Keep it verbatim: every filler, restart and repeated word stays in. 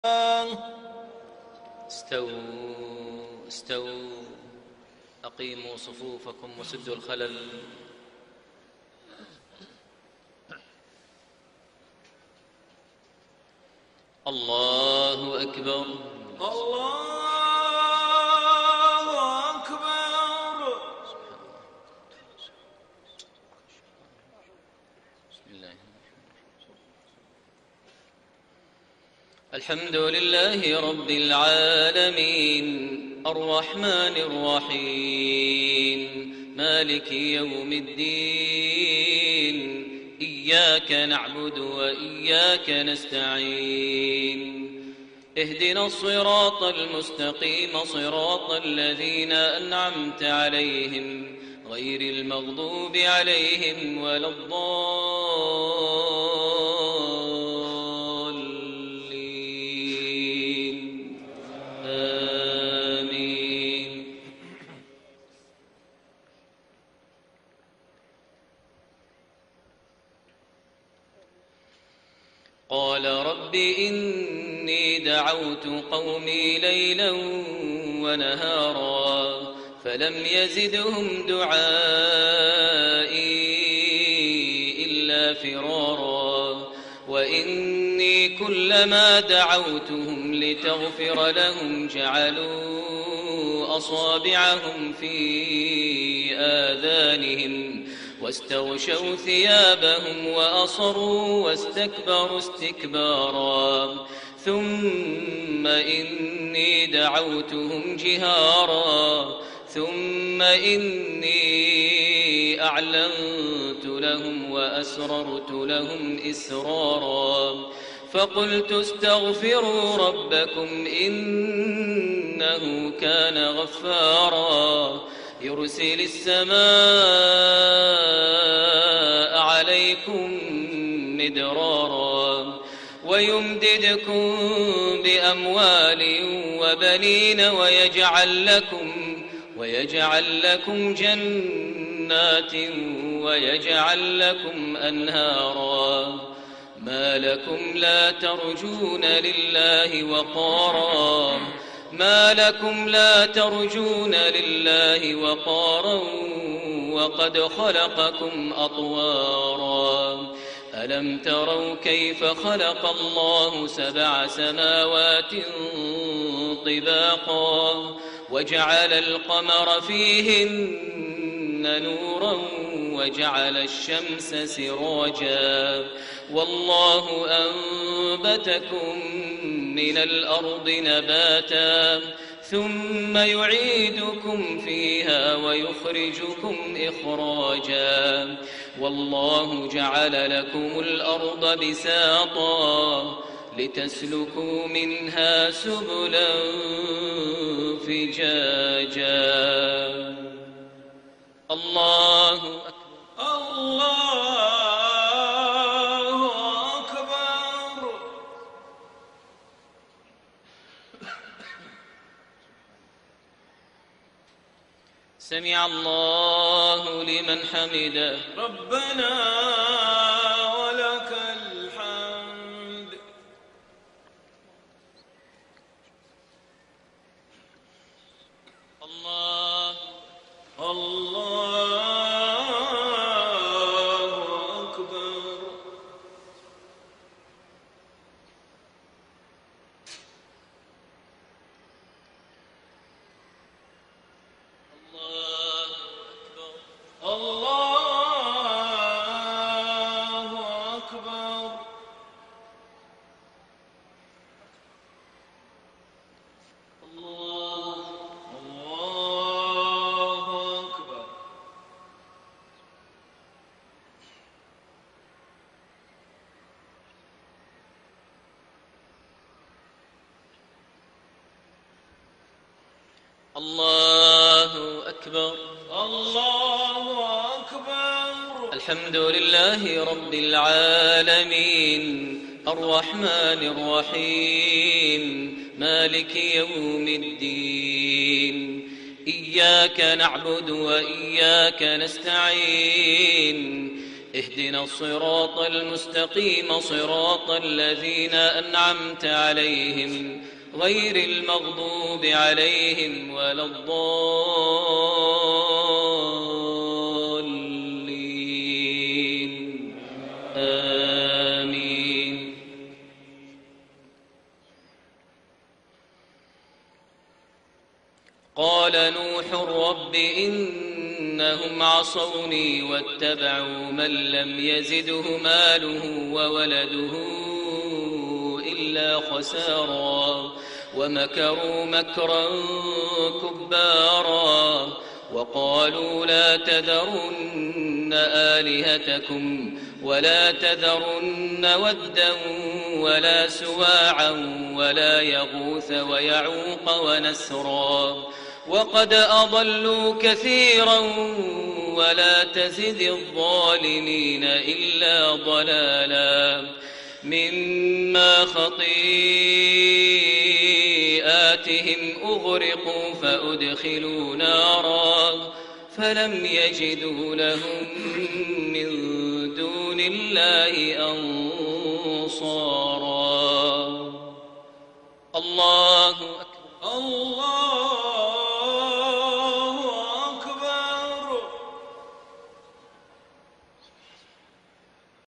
استووا استووا أقيموا صفوفكم وسدوا الخلل. الله أكبر. الله أكبر. بسم الله الحمد لله رب العالمين الرحمن الرحيم مالك يوم الدين إياك نعبد وإياك نستعين اهدنا الصراط المستقيم صراط الذين أنعمت عليهم غير المغضوب عليهم ولا الضالين آمين. قال رب إني دعوت قومي ليلا ونهارا فلم يزدهم دعائي إلا فرارا وإني كلما دعوتهم لتغفر لهم جعلوا أصابعهم في آذانهم واستغشوا ثيابهم وأصروا واستكبروا استكبارا ثم إني دعوتهم جهارا ثم إني أعلنت لهم وأسررت لهم إسرارا فقلت استغفروا ربكم إنه كان غفارا يرسل السماء عليكم مدرارا ويمددكم بأموال وبنين ويجعل لكم ويجعل لكم جنات ويجعل لكم أنهارا ما لكم لا ترجون لله وقارا ما لكم لا ترجون لله وقارا وقد خلقكم أطوارا ألم تروا كيف خلق الله سبع سماوات طباقا وجعل القمر فيهن نورا وجعل الشمس سراجا والله أنبتكم من الأرض نباتا ثم يعيدكم فيها ويخرجكم إخراجا والله جعل لكم الأرض بساطا لتسلكوا منها سبلا فجاجا. الله أكبر. الله أكبر. سمع الله لمن حمده. ربنا ولك الحمد. الله الله أكبر. الله أكبر. الله أكبر. الله أكبر. الله أكبر. الحمد لله رب العالمين الرحمن الرحيم مالك يوم الدين إياك نعبد وإياك نستعين اهدنا الصراط المستقيم صراط الذين أنعمت عليهم غير المغضوب عليهم ولا الضالين آمين. قال نوح رب إنهم عصوني واتبعوا من لم يزده ماله وولده إلا خسارا ومكروا مكرا كبارا وقالوا لا تذرن آلهتكم ولا تذرن ودا ولا سواعا ولا يغوث ويعوق ونسرا وقد أضلوا كثيرا ولا تزد الظالمين إلا ضلالا مما خطيئاتهم أغرقوا فأدخلوا نارا فلم يجدوا لهم من دون الله أنصارا.